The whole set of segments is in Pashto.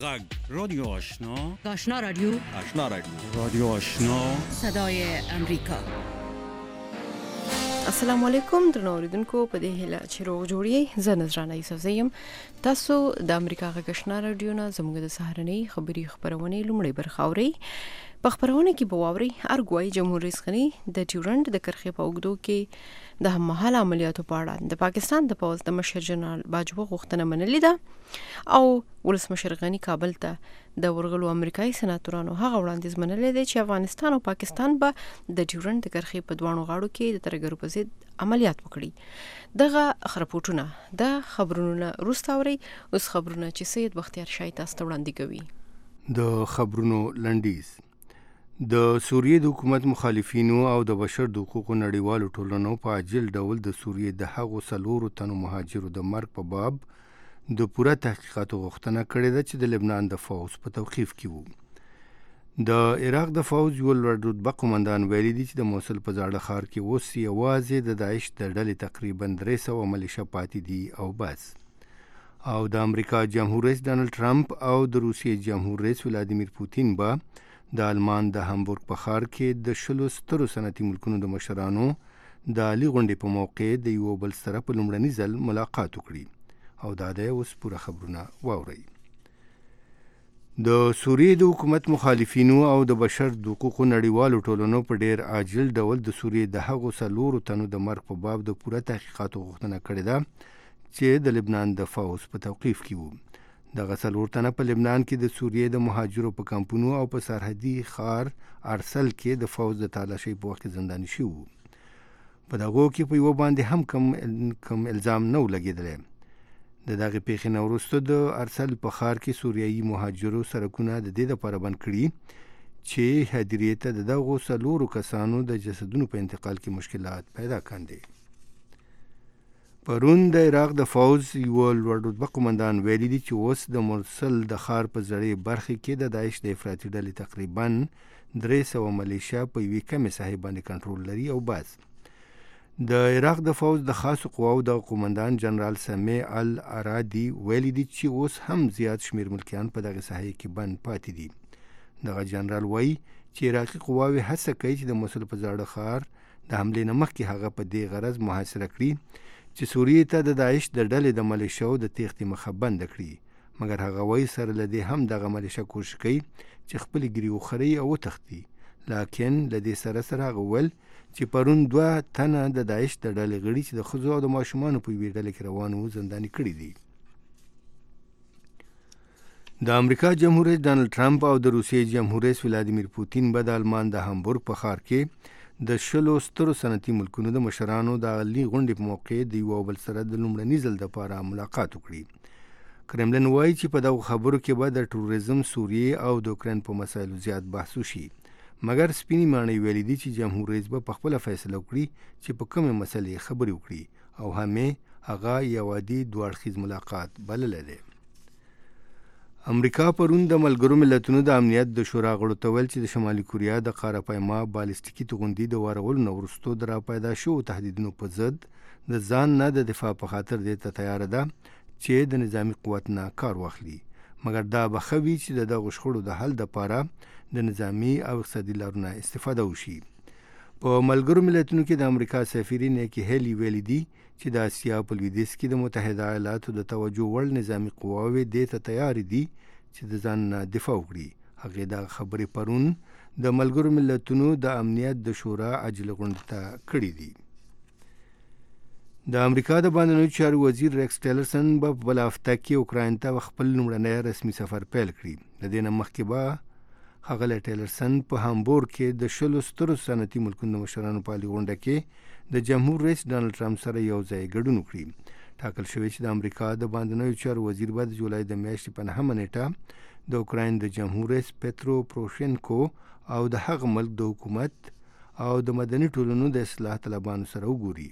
غږ رادیو آشنا رادیو رادیو آشنا صدای امریکا. السلام علیکم درنو اوریدونکو، په دې هیله چې روغ جوړی زه نذرانه یوسف زیم. تاسو د امریکا غږ آشنا رادیو نه زموږ د سهارنۍ خبرونه لومړی برخه اورئ. په خبرونه کې بواوري ارګوای جمهور رئیس غنی د ډیورنډ د کرخې په اوږدو کې د هممهاله عملیاتو په اړه د پاکستان د پوځ د مشر جنرال باجوه غوښتنه منلې ده او ولسمشر غنی کابل ته د ورغلو امریکایي سناتورانو هغه وړاندیز منلې دی چې افغانستان او پاکستان به د ډیورنډ د کرخې په دوانو غاړو کې د ترګرو په ضد عملیات وکړي. دغه خبرونه د خبرونو روستاوري اوس خبرونه چې سید بختیار شاه تاسو ته وړاندې کوي. د خبرونو لنډیز د سوریې د حکومت مخالفینو او د بشر د حقوقو نړیوالو ټولنو په عاجل ډول د سوریې د هغو 4 تنو مهاجرو د مرګ په باب د پوره تحقیقاتو غوښتنه کړې ده چې د لبنان د فوز په توقیف کې وو. د عراق د فوز یو لوړ رتبه قومندان ویلي دي چې د موصل په زاړه ښار کې اوس یوازې د داعش د ډلې تقریبا 300 ملیشه پاتې دي او بس. او د امریکا جمهور رئیس ډانلډ ټرمپ او د روسیې جمهور رئیس ولادیمیر پوتین به د آلمان د هامبورګ په ښار کې د 10 سترو صنعتي ملکونو د مشرانو د عالي غونډې په موقع د یو بل سره په لومړني ځل ملاقات وکړي. او دا د اوس پوره خبرونه واورئ. د سوریې د حکومت مخالفینو او د بشر د حقوقو نړیوالو ټولنو په ډیر عاجل ډول د سوریې د هغو 4 تنو د مرګ په باب د پوره تحقیقاتو غوښتنه کړې ده چې د لبنان د فوز په توقیف کې وو. دغه 4 تنه په لبنان کې د سوریې د مهاجرو په کمپونو او په سرحدي ښار ارسل کې د فوز د تالاشۍ په وخت ځنداني شو. په دغه کې په یو باندې هم کم الزام نه لګیدل. د دغه پیښې نه وروسته د ارسل په ښار کې سوریایي مهاجرو سرکونه د دې لپاره بند کړي چې هدیرې ته د دغه 4 کسانو د جسدونو په انتقال کې مشکلات پیدا کاندي. پرون د عراق د فوز یو لوړ رتبه قومندان ویلي دي چې اوس د موصل د ښار په زړې برخې کې د داعش د افراطي ډلې تقریبا 300 ملیشه په یوې کمې ساحې باندې کنټرول لري او بس. د عراق د فوز د خاصو قواو د قومندان جنرال سمیع الارادي ویلي دي چې اوس هم زیات شمیر ملکیان په دغه ساحې کې بند پاتې دي. دغه جنرال وایي چې عراقي قواوې هڅه کوي چې د موصل په زاړه ښار د حملې نه مخکې هغه په دې غرض محاصره کړي چې سوریې ته د داعش د ډلې د ملیشو د تېښتې مخه بنده کړي. مګر هغه وایي سره له دې هم دغه ملیشه کوشش کوي چې خپلې ګیرې وخوري او وتښتي. لکن له دې سره هغه ویل چې پرون 2 تنه د داعش د ډلې غړي چې د ښځو او د ماشومانو په یوې ډلې کې روان وو زنداني کړي دي. د امریکا جمهور رئیس ډانلډ ټرمپ او د روسیې جمهور رئیس ولادیمیر پوتین به د آلمان د هامبورګ په ښار کې د 10 سترو صنعتي ملکونو د مشرانو د عالي غونډې په موقع د یو بل سره د لومړني ځل لپاره ملاقات وکړي. کرملن وایي چې په دغه خبرو کې به د ټوریزم، سوریې او د اوکراین په مسایلو زیات بحث وشي. مګر سپینې ماڼۍ ویلي دي چې جمهور رئیس به په خپله فیصله وکړي چې په کومې مسلې خبرې وکړي او هغه یو عادي دوه اړخیز ملاقات بللی دی. امریکا پرون د ملګرو ملتونو د امنیت د شورا غړو ته ویل چې د شمالي کوریا د قاره پیما بالستیکي توغندي د وارولو نه وروسته د راپیدا شوو تهدیدونو په ضد د ځان نه د دفاع په خاطر دې ته تیاره ده چې د نظامي قوت نه کار واخلي. مګر دا به ښه وي چې د دغو شخړو د حل دپاره د نظامي او اقتصادي لارو نه استفاده وشي. په ملګرو ملتونو کې د امریکا سفیر نیکی هیلی ویلي دي چې د اسیا په لویدیځ کې د متحده ایالاتو د توجه وړ نظامي قواوې دې ته تیار دي چې د ځان نه دفاع وکړي. هغې دا خبرې پرون د ملګرو ملتونو د امنیت د شورا عاجله غونډې ته کړي دي. د امریکا د بهرنیو چارو وزیر ریکس ټیلرسن به په بله هفته کې اوکراین ته خپل لومړنی رسمي سفر پیل کړي. د دې نه مخکې به ښاغلی ټیلرسن په هامبورګ کې د 10 سترو صنعتي ملکونو د مشرانو په عالي غونډه کې د جمهور رئیس ډانلډ ټرمپ سره یو ځای ګډون وکړي. ټاکل شوی چې د امریکا د بهرنیو چارو وزیر به د جولای د میاشتې په 9 نیټه د اوکراین د جمهور رئیس پیترو پروشینکو او د هغه ملک د حکومت او د مدني ټولنو د اصلاح طلبانو سره وګوري.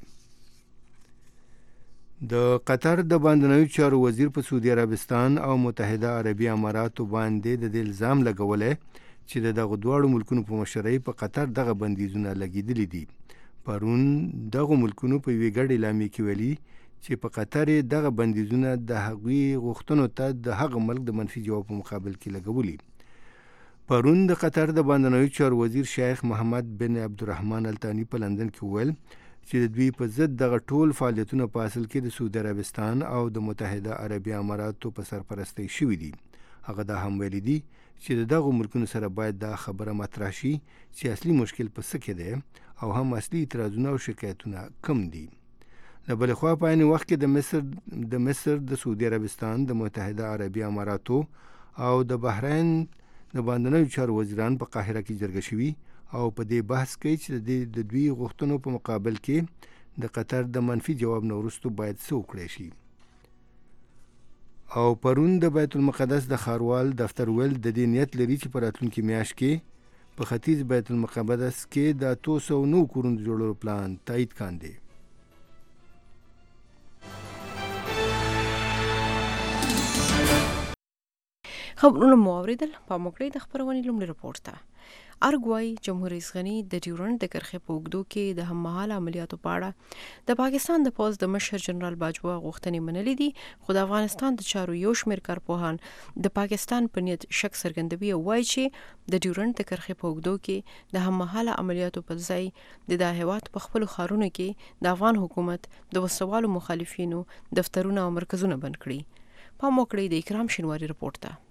د قطر د بهرنیو چارو وزیر په سعودي عربستان او متحده عربي اماراتو باندې د الزام لګولی چې د دغه دواړو ملکونو په مشرۍ په قطر دغه بندیزونه لګېدلي دي. پرون دغه ملکونو په یوې ګډې اعلامیې کې ویلي چې په قطر دغه بندیزونه د هغوی غوښتنو ته د هغه ملک د منفي جواب په مقابل کې لګولي. پرون د قطر د بهرنیو چارو وزیر شیخ محمد بن عبدالرحمن الثاني په لندن کې وویل چې د دوی په ضد دغه ټول فعالیتونه په اصل کې د سعودي عربستان او د متحده عربي اماراتو په سرپرستۍ شوي دي. هغه دا هم ویلي دي چې د دغو ملکونو سره باید دا خبره مطرح شي چې اصلي مشکل په څه کې دی او هم اصلي اعتراضونه او شکایتونه کم دي. له بلې خوا په عین وخت کې د مصر د سعودي عربستان د متحده عربي اماراتو او د بحرین د باندنیو چارو وزیران په قاهره کې جرګه شوي او په دې بحث کوي چې د دوی غوښتنو په مقابل کې د قطر د منفي جواب نه وروسته باید څه وکړی شي. او پرون د بیت المقدس د ښاروال دفتر ویل د دې نیت لري چې په راتلونکي میاشت کې په ختیځ بیت المقدس کې د 209 کورونو جوړولو پلان تایید کاندي. خبرونه مو اوریدل. په موږ د خبرونې لومړی رپورټ ته ارګوای جمهور رئیس غنی د ډیورنډ د کرښې په اوږدو کې د هممهاله عملیاتو په اړه د پاکستان د پوځ د مشر جنرال باجوا غوښتنې منلې دي، خو د افغانستان د چارو یو شمېر کارپوهان د پاکستان په نیت شک څرګندوي او وایي چې د ډیورنډ د کرښې په اوږدو کې د هممهاله عملیاتو په ځای د دا هیواد په خپلو ښارونو کې د افغان حکومت د وسوالو مخالفینو دفترونه او مرکزونه بند کړي. په موږ د اکرام شینواری رپورټ ته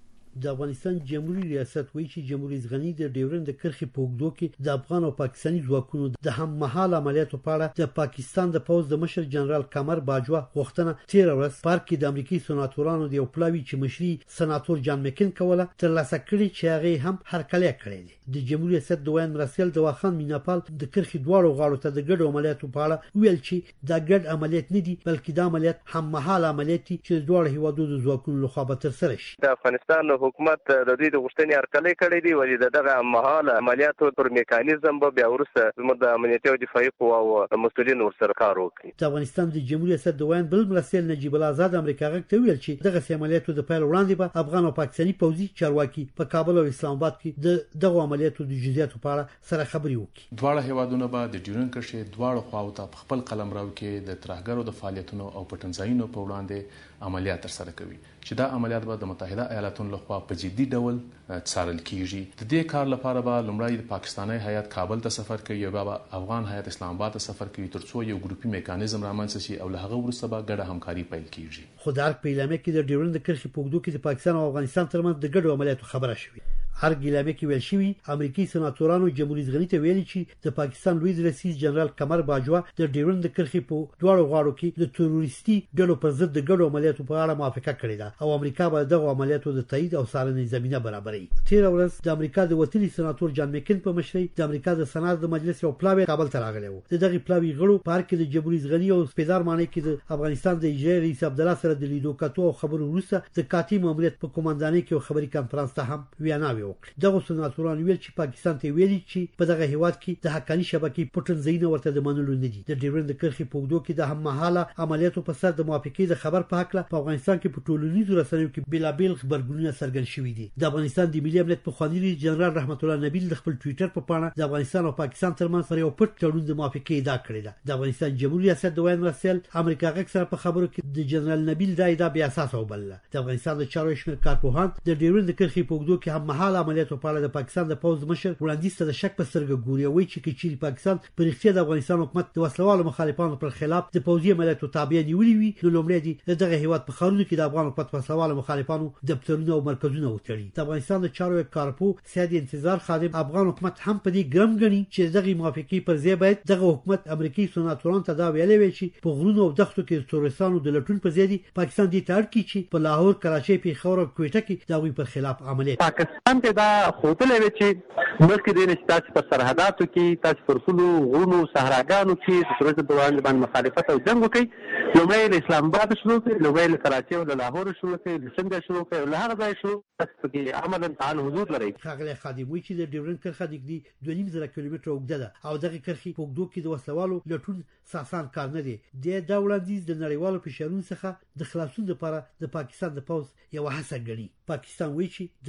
د افغانستان جمهوریت ریاست وایي چې جمهور رئیس غنی د ډیورنډ د کرښې په اوږدو کې د افغان او پاکستاني ځواکونو د هممهاله عملیاتو په اړه د پاکستان د پوځ د مشر جنرال قمر باجوا غوښتنه 13 ورځ پارک کې د امریکایي سناتورانو د یو پلاوی چې مشري سناتور جان مکین کوله ترلاسه کړي چې هغه هم هرکلی کړی دی. د جمهوریت ریاست د وین مرسل د واخان میناپال د کرښې دواړو غاړو ته د ګډو عملیاتو په اړه ویل چې دا ګډ عملیات نه دي بلکې دا عملیات هممهاله عملیات دي چې دواړو هیوادونو د ځواکونو لخوا به ترسره شي. د افغانستان حکومت د دې د غوښتنې هرکلی کړی دی ولې دغه هممهاله عملیاتو پر میکانیزم به بیا وروسته زموږ د امنیتي او دفاعي قواو مسؤلین ورسره کار وکړي. د افغانستان د جمهوریت ریاست د وین بل مرسل نجیب الله آزاد امریکا غږ ته ویل چې دغه عملیاتو د پیل وړاندې به افغان او پاکستاني پوځي چارواکي په کابل او اسلام آباد کې دغه عملیاتو د جزئیاتو په اړه سره خبرې وکړي. دواړه هیوادونه به د ډیورنډ کرښې دواړو خواو ته خپل قلمرو کې د ترهګرو د فعالیتونو او پټنځایونو په وړاندې عملیات ترسره کوي چې دا عملیات به د متحده ایالاتونو لخوا په جدي ډول څارل کیږي. د دې کار لپاره به لومړی د پاکستاني هیات کابل ته سفر کوي او بیا افغان هیات اسلام آباد ته سفر کوي ترڅو یو ګروپي میکانیزم رامنځته شي او له هغه وروسته به ګډه همکاري پیل کیږي. خو د ارګ په اعلامیه کې د ډیورنډ د کرښې په اوږدو کې د پاکستان او افغانستان ترمنځ د ګډو عملیاتو خبره شوې. ارګ اعلامیه کې ویل شوی امریکایي سناتورانو جمهور رئیس غنی ته ویلي چې د پاکستان لوی رئیس جنرال قمر باجوا د ډیورنډ د کرښې په دواړو غاړو کې د تروریستي ډلو پر ضد د ګډو عملیاتو په اړه موافقه کړې ده او امریکا به دغه عملیاتو د تایید او څارنې زمينه برابرې. 13 ورځ د امریکا د وتلي سناتور جان مکین په مشرۍ د امریکا د سنات د مجلس یو پلاوی کابل ته راغلی و. دغه پلاوی غړو پارک د جمهور رئیس غنی او سپیدار معنی کې د افغانستان د اجرایي رئیس عبد الله سره د لیدو کتو او خبرو وروسته د کاتی ماموریت په کوماندانۍ کې خبري کانفرنس ته هم ویناوي وکړه. دغه سناتوران ویل چې پاکستان ته ویلي چې په دغه هیواد کې د حقاني شبکې پټنځایونه ورته د منلو نه دي. د ډیورنډ د کرښې په اوږدو کې د هممهاله عملیاتو په سر د موافقې د خبر په حق په افغانستان کې په ټولنیزو رسنیو کې بلابل خبرګونونه څرګند شوي دي. د افغانستان د ملي امنیت پخوانی رئیس جنرال رحمت الله نبیل د خپل ټوئیټر په پاڼه د افغانستان او پاکستان ترمنځ پر یو پټ تړون د موافقې ادعا کړې ده. د افغانستان جمهوریت ریاست د وین مرسل امریکا غږ سره په خبرو کې د جنرال نبیل دا ادعا بیا اساس وبلله. د افغانستان د چارو شمېر کارپوهان د ډیورنډ د کرښې په اوږدو کې هممهاله عملیاتو په اړه د پاکستان د پوځ مشر وړاندیز ته د شک په سترګه ګوري او چې کچېرې پاکستان په رښتیا د افغانستان حکومت د وسلوالو مخالفانو پر خلاف د پوځي عملیاتو تابع نیولې وي نو لومړی دی دغه هیواد په خارونو کې د افغان حکومت وسلوالو مخالفانو دفترونه او مرکزونه وتړي. د افغانستان د چارو کارپو سید انتظار خادم افغان حکومت هم په دې ګرم غني چې دغه موافقې پر ځای باید دغه حکومت امریکایي سناتورانو ته دا ویلې وي چې په غرونو او دښتو کې تورستانو د لټون په ځای پاکستان دې ته اړ کړي چې په لاهور، کراچۍ، پیښور او کوټه کې د هغوی پر خلاف عملیات. پاکستان ته دا خوتلې وي چې مخکې د نشټاس پر سرحداتو کې تاسو پر ټولو غرونو صحراګانو کې د تورزم په وړاندې باندې مخالفت او جنگ وکړي. لومړی له اسلام آباد شروع کړي، لومړی له کراچۍ او له لاهور شروع کړي، له سند شروع کړي او له هغه ځای شروع کړي عملاً تعال حضور لري. خاغلی خادم وایي چې د ډیورنډ کرښه د 2.5 کیلومتره اوږده ده او دغه کرښې په اوږدو کې د وسلوالو لټون ساسان کار نه دی. دا وړاندیز د نړیوالو فشارونو څخه د خلاصون لپاره د پاکستان د پوځ یو هڅه ګڼي. پاکستان وایي چې د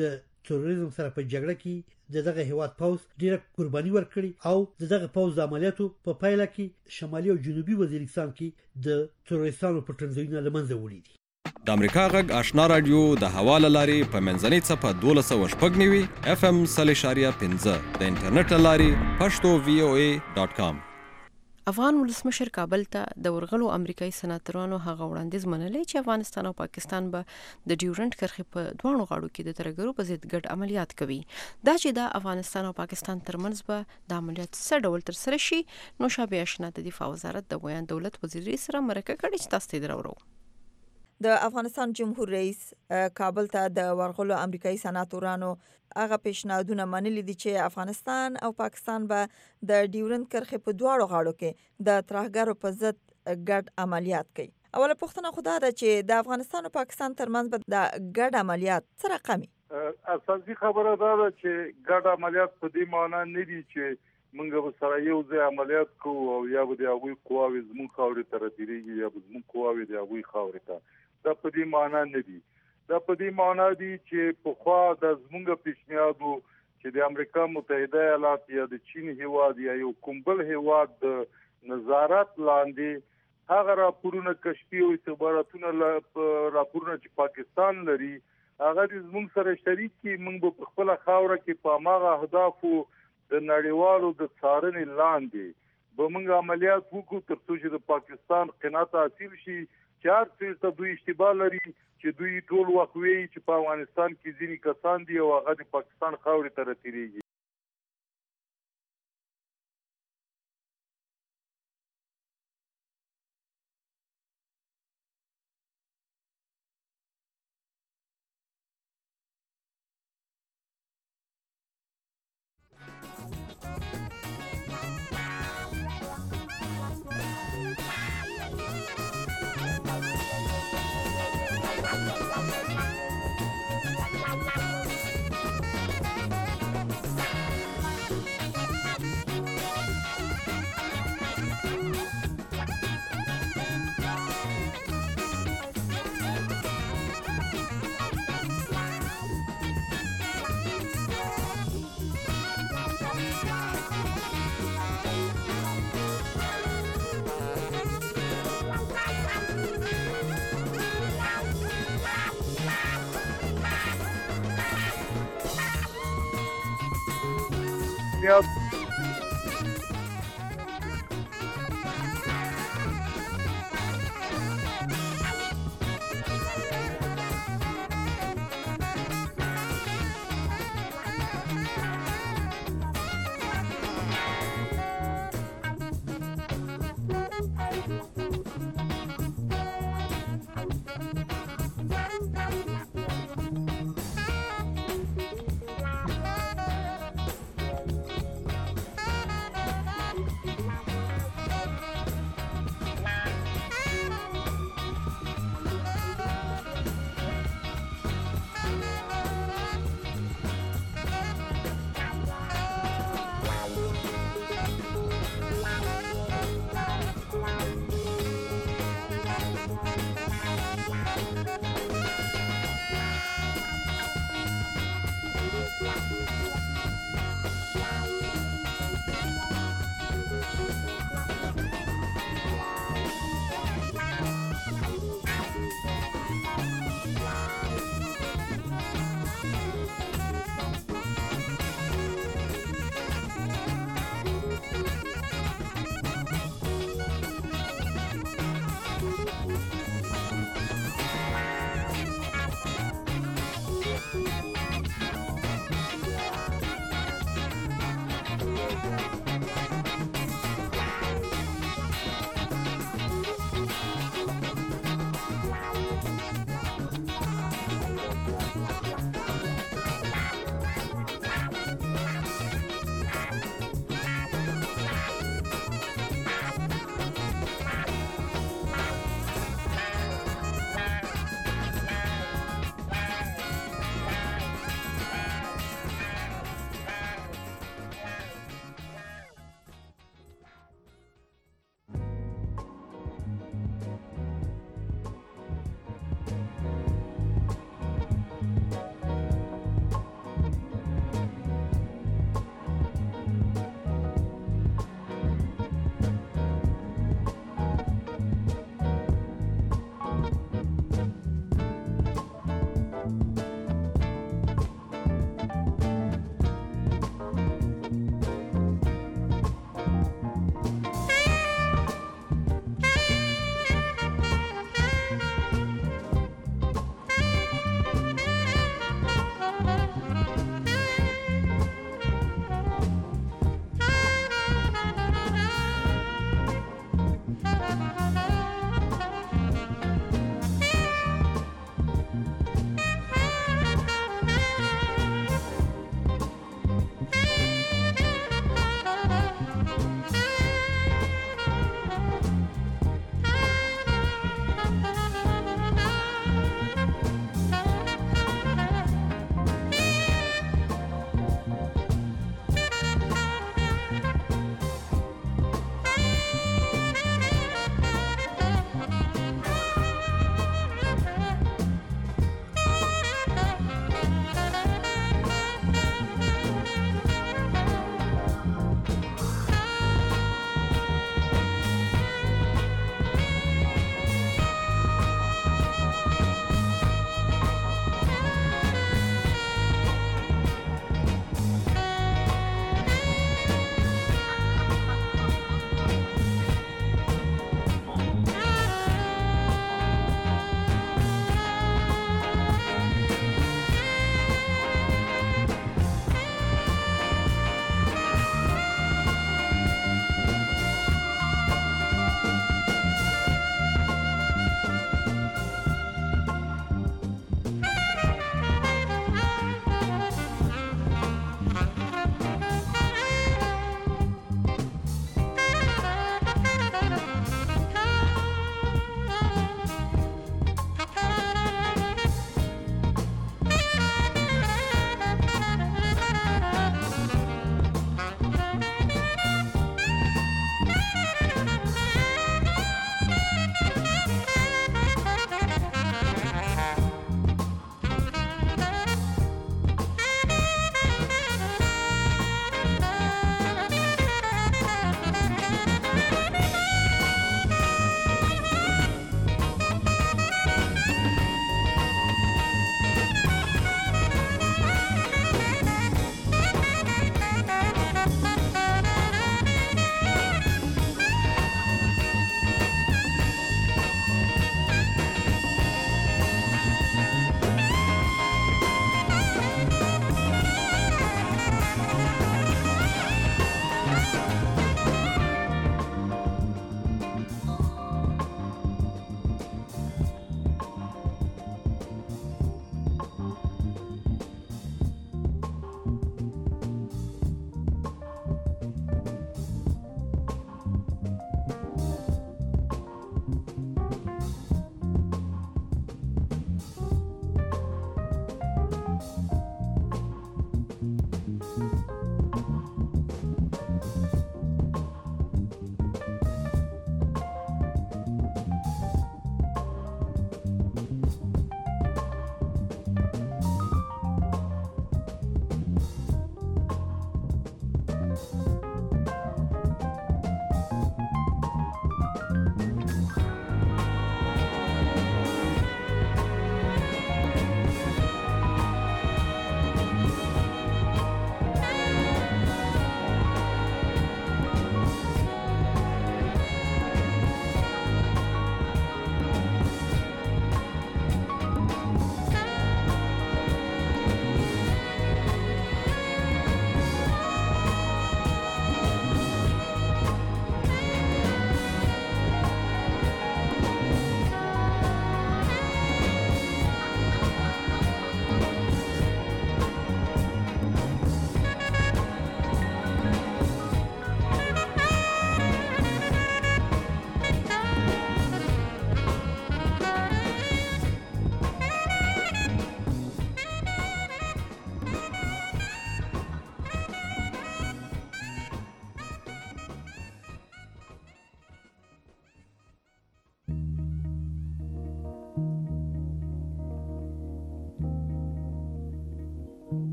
تروریزم سره په جګړه کې دغه هیواد پوز ډیره قرباني ورکړي او دغه پوز د عملیاتو په پایله کې شمالي او جنوبي وزیرستان کې د تروریستانو په تنظیمونو لمنځه وړي دي. د امریکا غږ آشنا رادیو د حواله لاري په منځنۍ صفه 1290 FM 3.15 د انټرنیټ لاري pashto.voa.com. افغان ولسمشر کابل ته د ورغلو امریکایي سناتورانو هغه وړاندیز منلې چې افغانستان او پاکستان به د ډیورنډ کرښې په دوه غاړو کې د ترګرو په ضد ګډ عملیات کوي. دا چې د افغانستان او پاکستان ترمنځ به د عملیات څه ډول تر سره شي، نو شابه آشنا د دفاع وزارت د بیان دولت وزیر سره مرکه کړې چې تاسو ته درورو. د افغانستان جمهور رئیس کابل ته د ورغلو امریکایي سناتورانو هغه پیشنهادونه منلي دي چې افغانستان او پاکستان به د ډیورنډ کرښې په دواړو غاړو کې د ترهګرو په ضد ګډ عملیات کوي. اوله پوښتنه خو دا ده چې د افغانستان او پاکستان ترمنځ به د ګډ عملیات څه رقمي؟ اساسي خبره دا ده چې ګډ عملیات په دې معنی نه دي چې موږ به سره یو ځای عملیات کوو او یا به د هغوی قواوې زموږ خاورې ته راتېرېږي یا به زموږ قواوې د هغوی خاورې ته. دا په دې معنی نه دي. دا په دې معنی دي چې پخوا د زموږ پیشنهاد چې د امریکا متحده ایالات یا د چین هیواد یا یو کوم بل هیواد د نظارت لاندې هغه راپورونه کشفي او استخباراتونه راپورونه چې پاکستان لري هغه د زموږ سره شریک کړي. موږ به په خپله خاوره کې په هماغه اهدافو د نړیوالو د څارنې لاندې به موږ عملیات وکړو تر څو چې د پاکستان قناعت حاصل شي چې هر څه دوی اشتباه لري چې دوی ټول وخت وایي چې په افغانستان کې ځینې کسان دي او هغه د پاکستان خاورې ته راتېرېږي.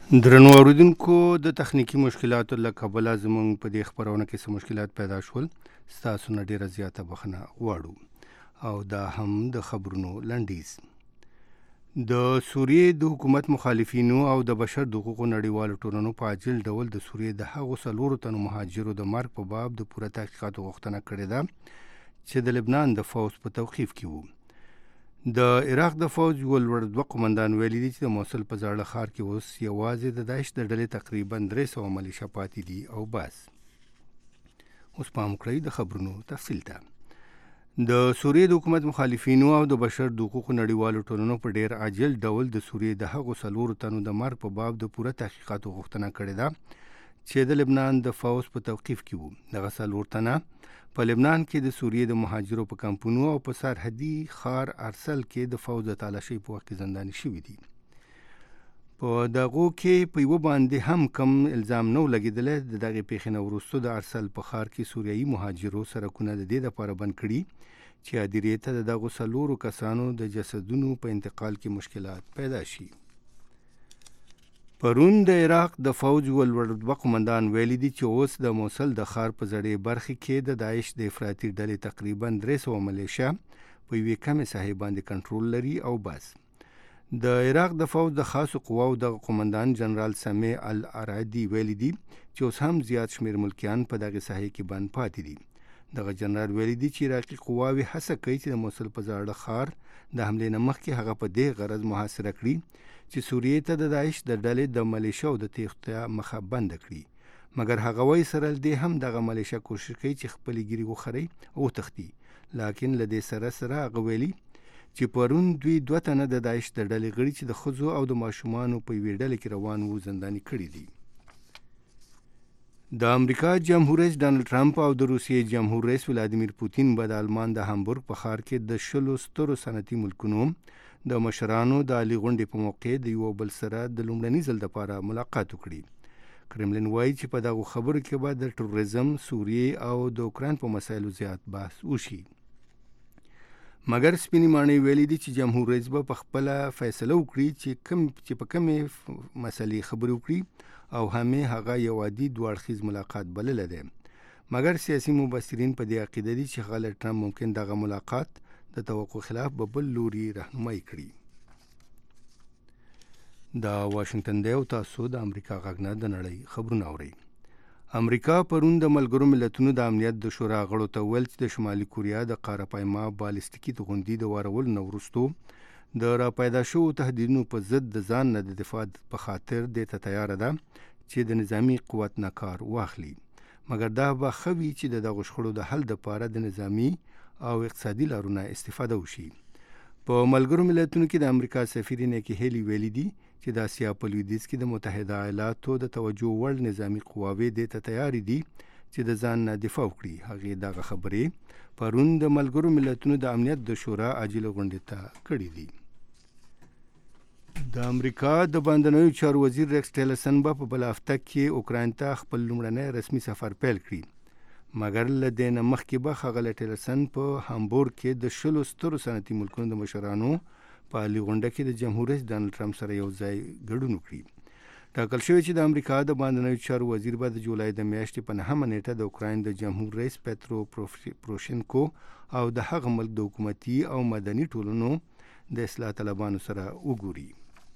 درنو اوریدونکو د تخنیکی مشکلاتو له کبله زموږ په دې خبرونه کې څه مشکلات پیدا شول، ستاسو نه ډیره زیاته بخښنه غواړو. او دا هم د خبرونو لنډیز. د سوریې د حکومت مخالفینو او د بشر د حقوقو نړیوالو ټولنو په عاجل ډول د سوریې د هغو 4 تنو مهاجرو د مرګ په باب د پوره تحقیقاتو غوښتنه کړې ده چې د لبنان د فوج په توقیف کې وو. د عراق د فوج یو لوړ 2 قومندان ویلي دي چې د موصل په زاړه ښار کې اوس یوازې د داعش د ډلې تقریبا 300 ملیشه پاتې دي او بس. اوس پام کړئ د خبرونو تفصیل ته. د سوریې د حکومت مخالفینو او د بشر د حقوقو نړیوالو ټولنو په ډیر عاجل ډول د سوریې د هغو 4 تنو د مرګ په باب د پوره تحقیقاتو غوښتنه کړې ده چې د لبنان د فوج په توقیف کې وو. دغه 4 تنه په لبنان کې د سوریې د مهاجرو په کمپونو او په سرحدي ښار ارسل کې د فوج د تالاشۍ په وخت کې زنداني شوي دي. په دغو کې په یوه باندې هم کم الزام نه لګېدلی. د دغې پیښې نه وروسته د ارسل په ښار کې سوریایي مهاجرو سرکونه د دې دپاره بند کړي چې هدیرې ته د دغو 4 کسانو د جسدونو په انتقال کې مشکلات پیدا شي. پرون د عراق د فوج یو لوړ 2 قومندان ویلي دي چې اوس د موصل د ښار په زړې برخې کې د داعش د افراطي ډلې تقریبا 300 ملیشه په یوې کمې ساحې باندې کنټرول لري او بس. د عراق د فوج د خاصو قواو د قومندان جنرال سمیع العرادي ویلي دي چې اوس هم زیات شمیر ملکیان په دغه ساحې کې بند پاتې دي. دغه جنرال ویلي دي چې عراقي قواوې هڅه کوي چې د موصل په زاړه ښار د حملې نه مخکې هغه په دې غرض محاصره کړي چې سوریې ته د داعش د ډلې د ملیشه او د تیښتې مخه بند کړي. مګر هغه وایي سره دې هم دغه ملیشه کوشش کوي چې خپلې ګیرې وخري او تښتي. لکن له دې سره هغه ویلي چې پرون دوی 2 تنه د داعش د ډلې غړي چې د ښځو او د ماشومانو په یوې ډلې کې روان وو زنداني کړي دي. د امریکا جمهور رئیس ډانلډ ټرمپ او د روسیې جمهور رئیس ولادیمیر پوتین به د آلمان د هامبورګ په ښار کې د 20 سترو صنعتي ملکونو د مشرانو د عالي غونډې په موقع د یو بل سره د لومړني ځل لپاره ملاقات وکړي. کرملین وایي چې په دغو خبرو کې به د ټوریزم، سوریې او د اوکراین په مسایلو زیات بحث وشي. مګر سپینې ماڼۍ ویلي دي چې جمهور رئیس به په خپله فیصله وکړي چې په کومې مسلې خبرې وکړي او همې هغه یو عادي 2 اړخیز ملاقات بللی دی. مګر سیاسي مبصرین په دې عقیده دي چې ښاغلی ټرمپ ممکن دغه ملاقات د توقع خلاف به بل لوري رهنمایي کړي. دا واشنگټن دی او تاسو د امریکا غږ نه د نړۍ خبرونه اورئ. امریکا پرون د ملګرو ملتونو د امنیت د شورا غړو ته ویل چې د شمالي کوریا د قاره پایما بالستیکي توغندي د وارولو نه وروستو د راپیدا شوو تهدیدونو په ضد د ځان نه د دفاع په خاطر دې ته تیاره ده چې د نظامی قوت نه کار واخلي. مګر دا به ښه وي چې د دغو شخړو د حل دپاره د نظامی او اقتصادي لارونه استفاده وشي. په ملګرو ملتونو کې د امریکا سفیر نیکی هیلی ویلي دي چې د اسیا په لویدیځ کې د متحده ایالاتو د توجه وړ نظامی قواوې دې ته تیارې دي چې د ځان نه دفاع وکړي. هغې دغه خبرې پرون د ملګرو ملتونو د امنیت د شورا عاجله غونډې ته کړي دي. د امریکا د بهرنیو چارو وزیر ریکس ټیلرسن به په بله هفته کې اوکراین ته خپل لومړنی رسمي سفر پیل کړي. مګر له دې نه مخکې به ښاغلی ټیلرسن په هامبورګ کې د 20 سترو صنعتي ملکونو د مشرانو په عالي غونډه کې د جمهور رئیس ډانلډ ټرمپ سره یو ځای ګډون وکړي. ټاکل شوی چې د امریکا د بهرنیو چارو وزیر به د جولای د میاشتې په 9مه نیټه د اوکراین د جمهور رئیس پیترو پروشینکو او د هغه ملک د حکومتي او مدني ټولنو د اصلاح طلبانو سره وګوري.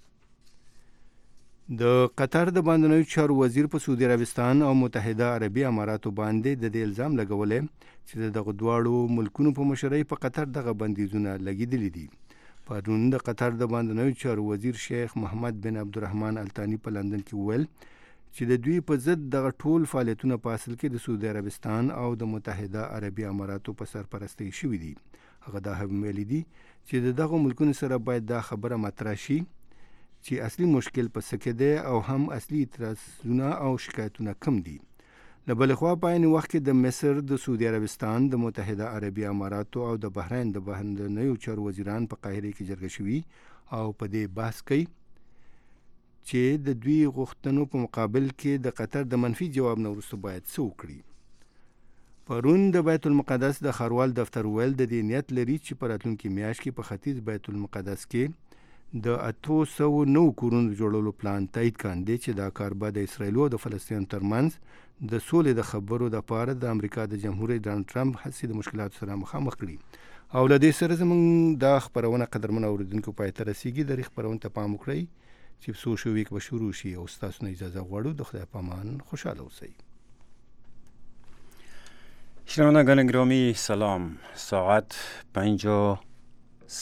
د قطر د بهرنیو چارو وزیر په سعودي عربستان او متحده عربي اماراتو باندې د دې الزام لګولی چې دغه دواړو ملکونو په مشرۍ په قطر دغه بندیزونه لګېدلي دي. پرون د قطر د بهرنیو چارو وزیر شیخ محمد بن عبدالرحمن الثاني په لندن کې وویل چې د دوی په ضد دغه ټول فعالیتونه په اصل کې د سعودي عربستان او د متحده عربي اماراتو په سرپرستۍ شوي دي. هغه دا هم ویلي دي چې د دغو ملکونو سره باید دا خبره مطرح شي چې اصلي مشکل په څه کې دی او هم اصلي اعتراضونه او شکایتونه کم دي. له بلې خوا په عین وخت کې د مصر، د سعودي عربستان، د متحده عربي اماراتو او د بحرین د بهرنیو چارو وزیران په قاهره کې جرګه شوي او په دې بحث کوي چې د دوی غوښتنو په مقابل کې د قطر د منفي جواب نه وروسته باید څه وکړي. پرون د بیت المقدس د ښاروال دفتر ویل د دې نیت لري چې په راتلونکي میاشت کې په ختیځ بیت المقدس کې د 809 کورونو جوړولو پلان تایید کاندي چې دا کار به د اسرایل او د فلسطین ترمنځ د سولې د خبرو د پاره د امریکا د جمهور رئیس ډانلډ ټرمپ هڅې د مشکلاتو سره مخامخ کړي. او له دې سره زموږ د خبرونه قدرمن اوریدونکو پای ته رسیدي. د خبرونه ته پام وکړئ چې څو شو ویک به شروع شي او تاسو نه اجازه غواړو. د خدای پامان خوشاله اوسئ. شنوندگان گرامی سلام. ساعت 5